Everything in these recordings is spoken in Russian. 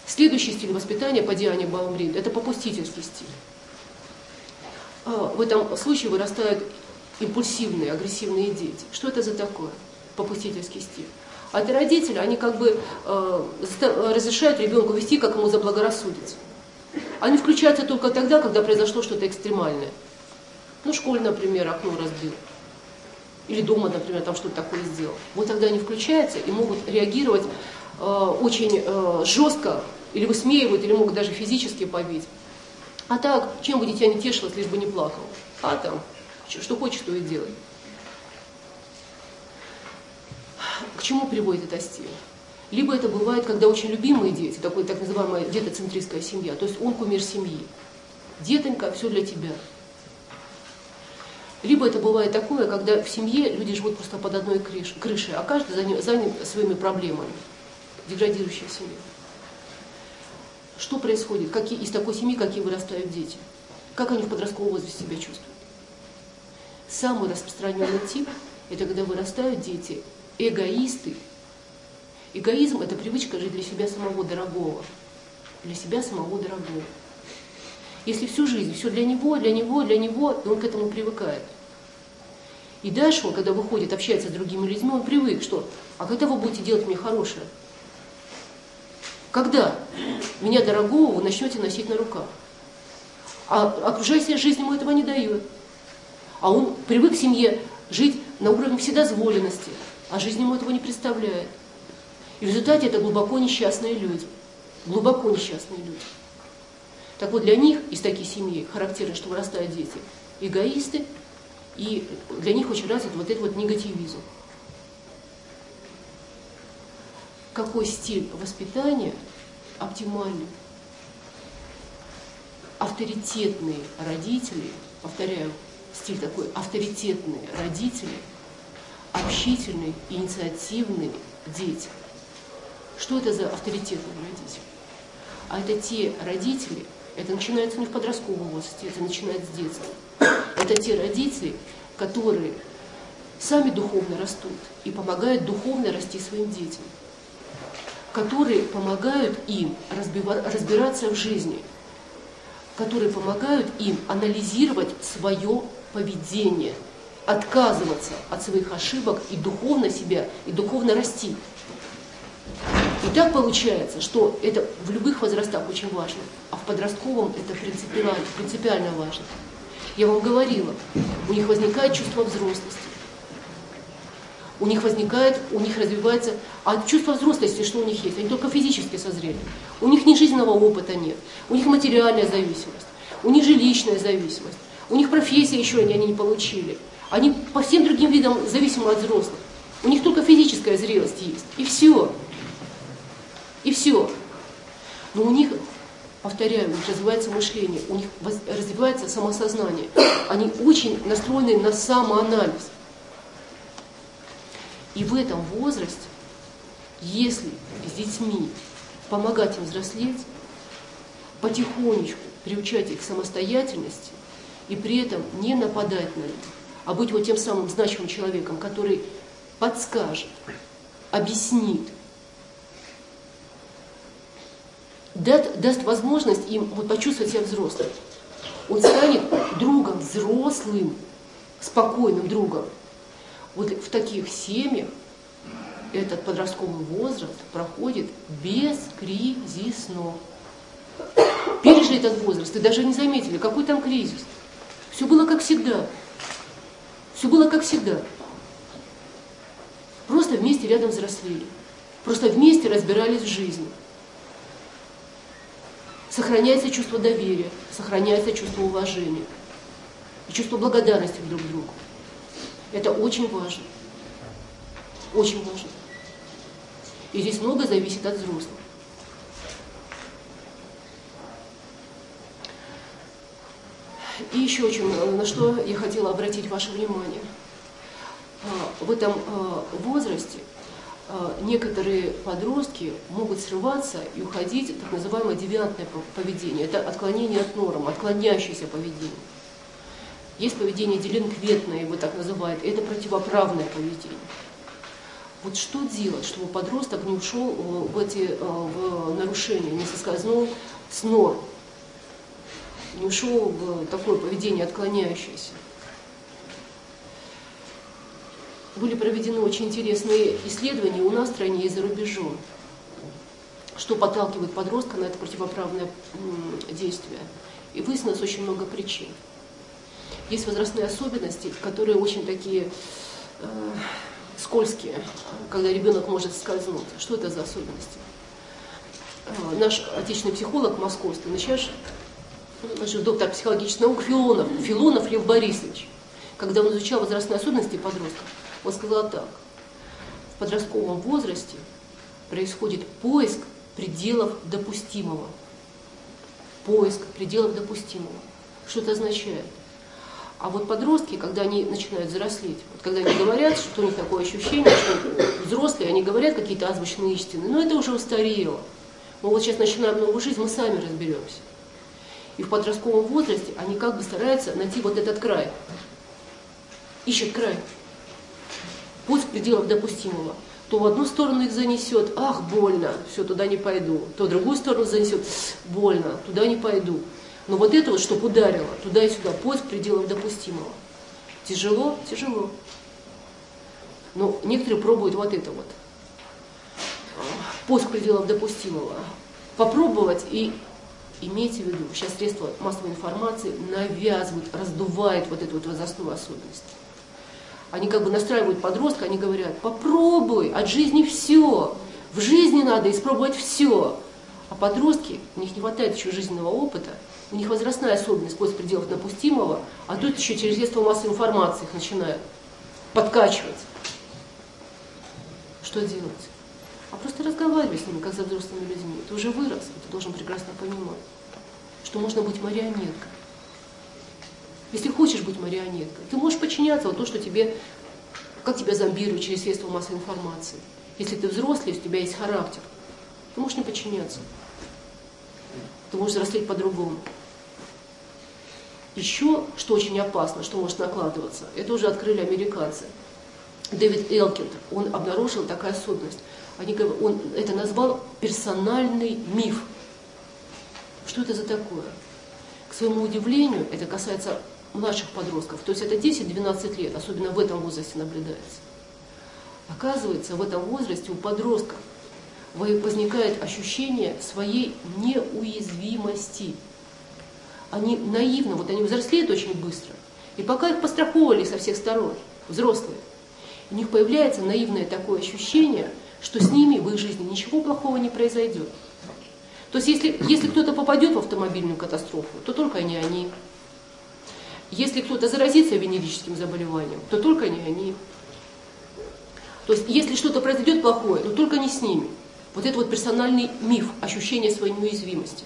Следующий стиль воспитания по Диане Баумрид – это попустительский стиль. В этом случае вырастают импульсивные, агрессивные дети. Что это за такое? Попустительский стиль. А это родители, они как бы разрешают ребенку вести, как ему заблагорассудится. Они включаются только тогда, когда произошло что-то экстремальное. Ну, в школе, например, окно разбил. Или дома, например, там что-то такое сделал. Вот тогда они включаются и могут реагировать очень жестко, или высмеивают, или могут даже физически побить. А так, чем бы дитя не тешилось, лишь бы не плакал. А там, что хочешь, то и делай. К чему приводит эта стиль? Либо это бывает, когда очень любимые дети, такой так называемая детоцентристская семья, то есть он кумир семьи. Детонька, все для тебя. Либо это бывает такое, когда в семье люди живут просто под одной крышей, а каждый занят своими проблемами. Деградирующая семья. Что происходит? Из такой семьи какие вырастают дети? Как они в подростковом возрасте себя чувствуют? Самый распространенный тип – это когда вырастают дети эгоисты. Эгоизм – это привычка жить для себя самого дорогого. Для себя самого дорогого. Если всю жизнь все для него, то он к этому привыкает. И дальше он, когда выходит, общается с другими людьми, он привык, что «а когда вы будете делать мне хорошее?» Когда меня дорогого вы начнете носить на руках? А окружающая жизнь ему этого не дает. А он привык в семье жить на уровне вседозволенности, а жизнь ему этого не представляет. И в результате это глубоко несчастные люди. Глубоко несчастные люди. Так вот, для них из таких семей характерно, что вырастают дети эгоисты, и для них очень развит вот этот вот негативизм. Какой стиль воспитания оптимальный? Авторитетные родители, повторяю, стиль такой, авторитетные родители, общительные, инициативные дети. Что это за авторитетные родители? А это те родители, это начинается не в подростковом возрасте, это начинается с детства. Это те родители, которые сами духовно растут и помогают духовно расти своим детям, которые помогают им разбираться в жизни, которые помогают им анализировать свое поведение, отказываться от своих ошибок и духовно себя, и духовно расти. И так получается, что это в любых возрастах очень важно, а в подростковом это принципиально важно. Я вам говорила, у них возникает чувство взрослости. У них развивается, а чувство взрослости, что у них есть? Они только физически созрели. У них ни жизненного опыта нет, у них материальная зависимость, у них жилищная зависимость, у них профессия еще они не получили. Они по всем другим видам зависимы от взрослых. У них только физическая зрелость есть, и все. И все. Но у них, повторяю, у них развивается мышление, у них развивается самосознание. Они очень настроены на самоанализ. И в этом возрасте, если с детьми помогать им взрослеть, потихонечку приучать их к самостоятельности и при этом не нападать на них, а быть вот тем самым значимым человеком, который подскажет, объяснит, даст возможность им вот почувствовать себя взрослым. Он станет другом, взрослым, спокойным другом. Вот в таких семьях этот подростковый возраст проходит бескризисно. Пережили этот возраст и даже не заметили, какой там кризис. Все было как всегда. Все было как всегда. Просто вместе рядом взрослели. Просто вместе разбирались в жизни. Сохраняется чувство доверия, сохраняется чувство уважения и чувство благодарности друг к другу. Это очень важно. Очень важно. И здесь многое зависит от взрослых. И еще на что я хотела обратить ваше внимание. В этом возрасте некоторые подростки могут срываться и уходить в так называемое девиантное поведение. Это отклонение от норм, отклоняющееся поведение. Есть поведение делинквентное, его так называют, это противоправное поведение. Вот что делать, чтобы подросток не ушел в нарушения, не соскользнул с норм, не ушел в такое поведение отклоняющееся. Были проведены очень интересные исследования у нас в стране и за рубежом, что подталкивает подростка на это противоправное действие. И выяснилось очень много причин. Есть возрастные особенности, которые очень такие скользкие, когда ребенок может скользнуть. Что это за особенности? Наш отечественный психолог московский, наш доктор психологических наук Филонов Лев Борисович, когда он изучал возрастные особенности подростков, он сказал так: в подростковом возрасте происходит поиск пределов допустимого. Поиск пределов допустимого. Что это означает? А вот подростки, когда они начинают взрослеть, вот когда они говорят, что у них такое ощущение, что взрослые, они говорят какие-то азбучные истины, но это уже устарело. Мы вот сейчас начинаем новую жизнь, мы сами разберемся. И в подростковом возрасте они как бы стараются найти вот этот край. Ищут край. Поиск пределов допустимого. То в одну сторону их занесет, ах, больно, все, туда не пойду. То в другую сторону занесет, больно, туда не пойду. Но вот это вот, чтобы ударило, туда и сюда, поиск пределов допустимого. Тяжело? Тяжело. Но некоторые пробуют вот это вот. Поиск пределов допустимого. Попробовать и имейте в виду, сейчас средства массовой информации навязывают, раздувают вот эту вот возрастную особенность. Они как бы настраивают подростка, они говорят: попробуй, от жизни все. В жизни надо испробовать все. А подростки, у них не хватает еще жизненного опыта, у них возрастная особенность, поиск пределов допустимого, а тут еще через средства массовой информации их начинают подкачивать. Что делать? А просто разговаривай с ними, как со взрослыми людьми. Ты уже вырос, ты должен прекрасно понимать, что можно быть марионеткой. Если хочешь быть марионеткой, ты можешь подчиняться вот то, что тебе, как тебя зомбируют через средства массовой информации. Если ты взрослый, если у тебя есть характер, ты можешь не подчиняться. Ты можешь взрослеть по-другому. Еще, что очень опасно, что может накладываться, это уже открыли американцы. Дэвид Элкинд, он обнаружил такую особенность. Он это назвал персональный миф. Что это за такое? К своему удивлению, это касается младших подростков, то есть это 10-12 лет, особенно в этом возрасте наблюдается. Оказывается, в этом возрасте у подростков возникает ощущение своей неуязвимости. Они наивно, вот они взрослеют очень быстро, и пока их постраховывали со всех сторон, взрослые, у них появляется наивное такое ощущение, что с ними в их жизни ничего плохого не произойдет. То есть если кто-то попадет в автомобильную катастрофу, то только не они. Если кто-то заразится венерическим заболеванием, то только не они. То есть если что-то произойдет плохое, то только не с ними. Вот это вот персональный миф, ощущение своей неуязвимости.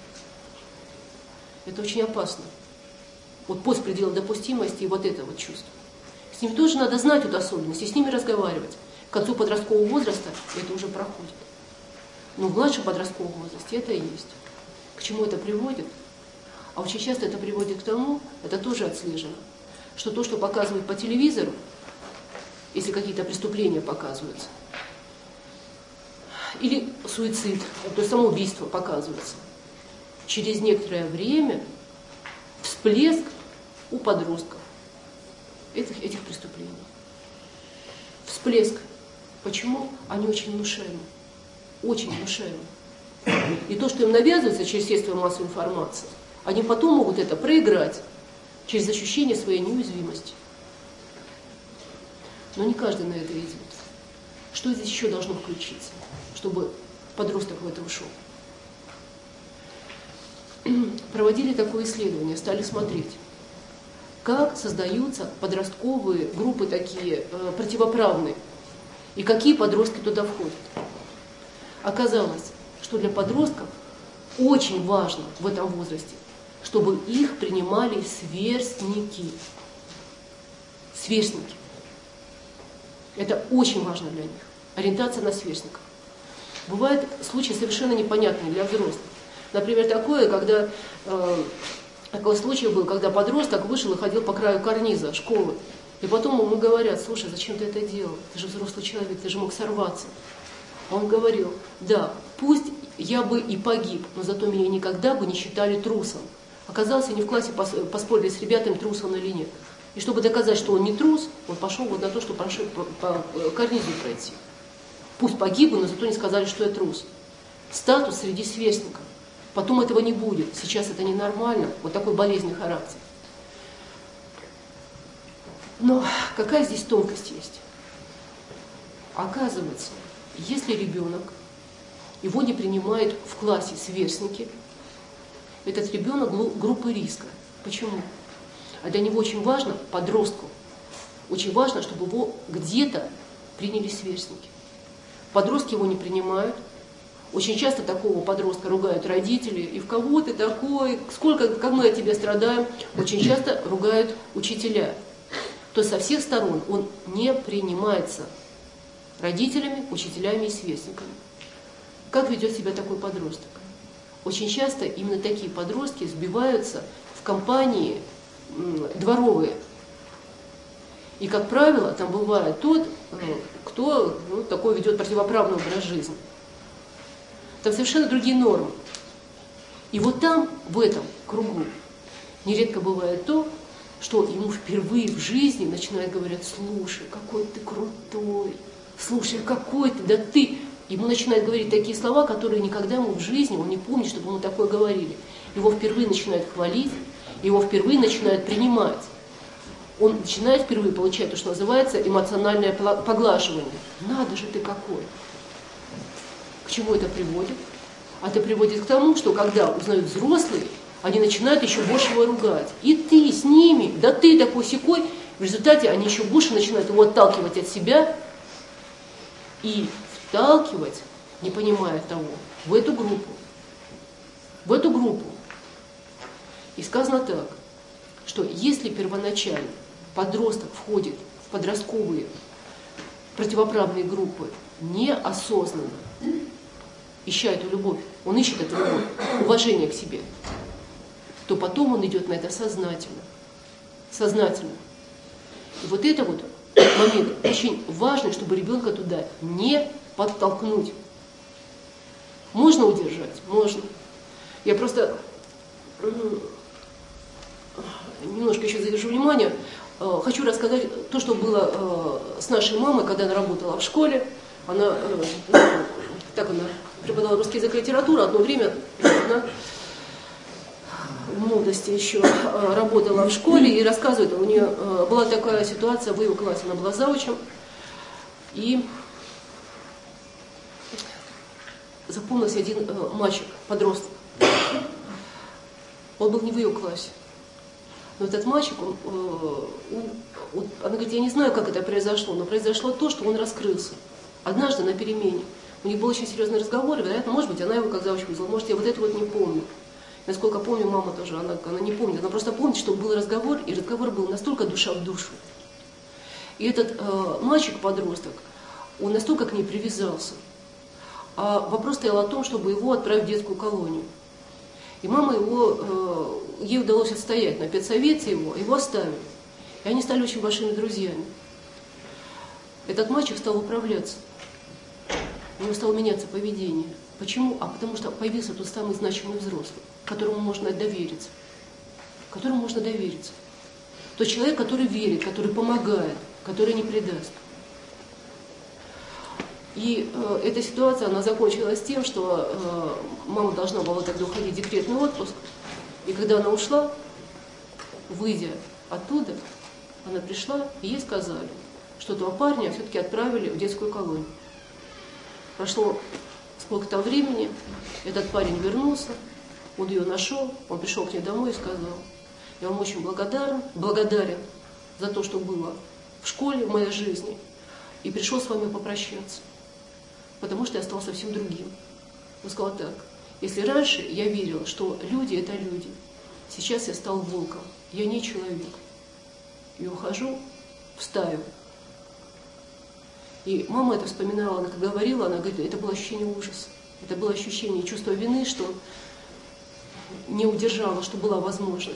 Это очень опасно. Вот поиск пределов допустимости и вот это вот чувство. С ними тоже надо знать эту особенность и с ними разговаривать. К концу подросткового возраста это уже проходит. Но в младшем подростковом возрасте это и есть. К чему это приводит? А очень часто это приводит к тому, это тоже отслежено, что то, что показывают по телевизору, если какие-то преступления показываются, или суицид, то есть самоубийство показывается, через некоторое время всплеск у подростков этих преступлений. Всплеск. Почему? Они очень внушаемы. Очень внушаемы. И то, что им навязывается через средства массовой информации, они потом могут это проиграть через ощущение своей неуязвимости. Но не каждый на это идет. Что здесь еще должно включиться, чтобы подросток в это ушел? Проводили такое исследование, стали смотреть, как создаются подростковые группы такие противоправные, и какие подростки туда входят. Оказалось, что для подростков очень важно в этом возрасте, чтобы их принимали сверстники. Сверстники. Это очень важно для них. Ориентация на сверстников. Бывают случаи совершенно непонятные для взрослых. Например, такой случай был, когда подросток вышел и ходил по краю карниза школы. И потом ему говорят: слушай, зачем ты это делал? Ты же взрослый человек, ты же мог сорваться. Он говорил: да, пусть я бы и погиб, но зато меня никогда бы не считали трусом. Оказалось, они в классе поспорили с ребятами, трус он или нет. И чтобы доказать, что он не трус, он пошел вот на то, чтобы по карнизу пройти. Пусть погиб, но зато не сказали, что я трус. Статус среди сверстников. Потом этого не будет. Сейчас это ненормально. Вот такой болезненный характер. Но какая здесь тонкость есть? Оказывается, если ребенок, его не принимают в классе сверстники, этот ребенок группы риска. Почему? А для него очень важно, подростку, очень важно, чтобы его где-то приняли сверстники. Подростки его не принимают. Очень часто такого подростка ругают родители. И в кого ты такой, сколько, как мы от тебя страдаем. Очень часто ругают учителя. То есть со всех сторон он не принимается родителями, учителями и сверстниками. Как ведет себя такой подросток? Очень часто именно такие подростки сбиваются в компании дворовые. И, как правило, там бывает тот, кто такой ведет противоправный образ жизни. Там совершенно другие нормы. И вот там, в этом кругу, нередко бывает то, что ему впервые в жизни начинают говорить: слушай, какой ты крутой, слушай, какой ты, да ты. Ему начинают говорить такие слова, которые никогда ему в жизни, он не помнит, чтобы ему такое говорили. Его впервые начинают хвалить, его впервые начинают принимать. Он начинает впервые получать то, что называется эмоциональное поглаживание. Надо же ты какой! К чему это приводит? А это приводит к тому, что когда узнают взрослые, они начинают еще больше его ругать. И ты с ними, да ты такой-сякой. В результате они еще больше начинают его отталкивать от себя и вталкивать, не понимая того, в эту группу. В эту группу. И сказано так, что если первоначально подросток входит в подростковые противоправные группы неосознанно, ища эту любовь, он ищет эту любовь, уважение к себе, то потом он идет на это сознательно. Сознательно. И вот это вот момент очень важный, чтобы ребенка туда не подтолкнуть. Можно удержать? Можно. Я просто немножко еще задержу внимание. Хочу рассказать то, что было с нашей мамой, когда она работала в школе. Она преподавала русский язык и литературу. Одно время она в молодости еще работала в школе и рассказывает, у нее была такая ситуация в ее классе, она была заучем. И запомнился один мальчик, подросток. Он был не в ее классе. Но этот мальчик, она говорит, я не знаю, как это произошло, но произошло то, что он раскрылся. Однажды на перемене. У них был очень серьезный разговор, и, вероятно, может быть, она его как завуч вызвала, может, я вот это вот не помню. Насколько помню, мама тоже, она не помнит, она просто помнит, что был разговор, и разговор был настолько душа в душу. И этот мальчик-подросток, он настолько к ней привязался. А вопрос стоял о том, чтобы его отправить в детскую колонию. И мама ей удалось отстоять на педсовете его оставили. И они стали очень большими друзьями. Этот мальчик стал управляться. У него стало меняться поведение. Почему? А потому что появился тот самый значимый взрослый, которому можно довериться. Которому можно довериться. Тот человек, который верит, который помогает, который не предаст. И эта ситуация, она закончилась тем, что мама должна была тогда уходить в декретный отпуск. И когда она ушла, выйдя оттуда, она пришла, и ей сказали, что этого парня все-таки отправили в детскую колонию. Прошло сколько-то времени, этот парень вернулся, он ее нашел, он пришел к ней домой и сказал, я вам очень благодарен за то, что было в школе, в моей жизни, и пришел с вами попрощаться, потому что я стал совсем другим. Он сказал так, если раньше я верил, что люди – это люди, сейчас я стал волком, я не человек, и ухожу в стаю. И мама это вспоминала, она как говорила, она говорит, это было ощущение ужаса, это было ощущение чувства вины, что не удержала, что была возможность.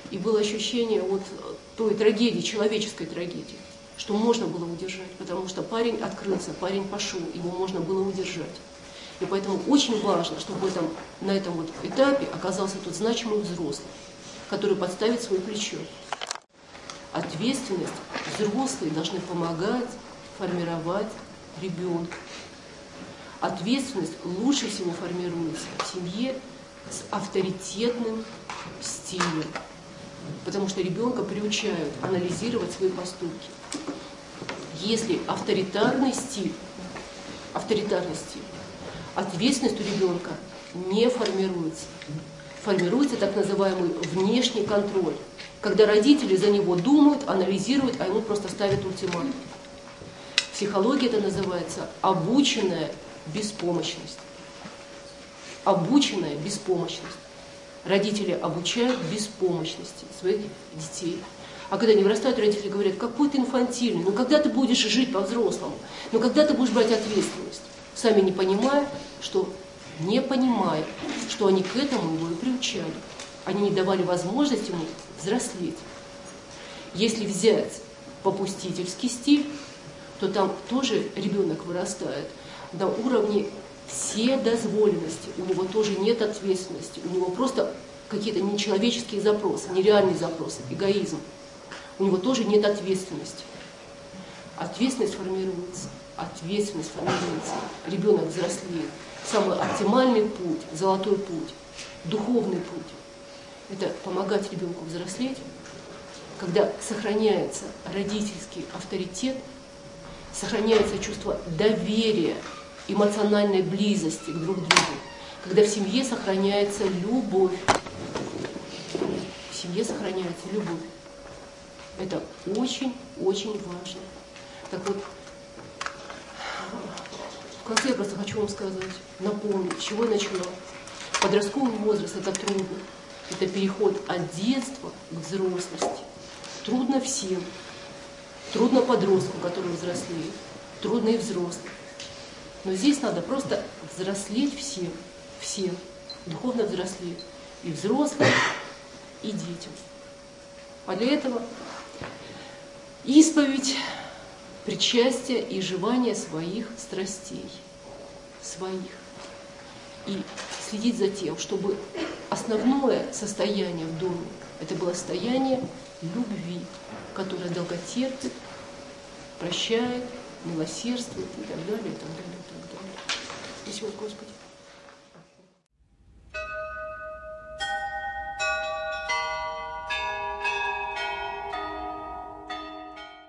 И было ощущение вот той трагедии, человеческой трагедии, что можно было удержать, потому что парень открылся, парень пошел, его можно было удержать. И поэтому очень важно, чтобы на этом вот этапе оказался тот значимый взрослый, который подставит свое плечо. Ответственность взрослые должны помогать формировать ребенка. Ответственность лучше всего формируется в семье с авторитетным стилем, потому что ребенка приучают анализировать свои поступки. Если авторитарный стиль, ответственность у ребенка не формируется. Формируется так называемый внешний контроль, когда родители за него думают, анализируют, а ему просто ставят ультиматум. В психологии это называется обученная беспомощность. Обученная беспомощность. Родители обучают беспомощности своих детей. А когда они вырастают, родители говорят: какой ты инфантильный, ну когда ты будешь жить по-взрослому, ну когда ты будешь брать ответственность, сами не понимая, что они к этому его и приучали. Они не давали возможности ему взрослеть. Если взять попустительский стиль, то там тоже ребенок вырастает на уровне вседозволенности. У него тоже нет ответственности. У него просто какие-то нечеловеческие запросы, нереальные запросы, эгоизм. У него тоже нет ответственности. Ответственность формируется. Ребенок взрослеет. Самый оптимальный путь, золотой путь, духовный путь – это помогать ребенку взрослеть, когда сохраняется родительский авторитет, сохраняется чувство доверия, эмоциональной близости друг к другу, когда в семье сохраняется любовь. Это очень-очень важно. Так вот, в конце я просто хочу вам сказать, напомнить, с чего я начала. Подростковый возраст – это трудно. Это переход от детства к взрослости. Трудно всем. Трудно подростку, который взрослеет. Трудно и взрослым. Но здесь надо просто взрослеть всем. Духовно взрослеть. И взрослым, и детям. А для этого исповедь, причастие и изживание своих страстей. И следить за тем, чтобы основное состояние в доме – это было состояние любви, которое долготерпит, прощает, милосердствует и так далее, и так далее, и так далее. Спасибо, Господи.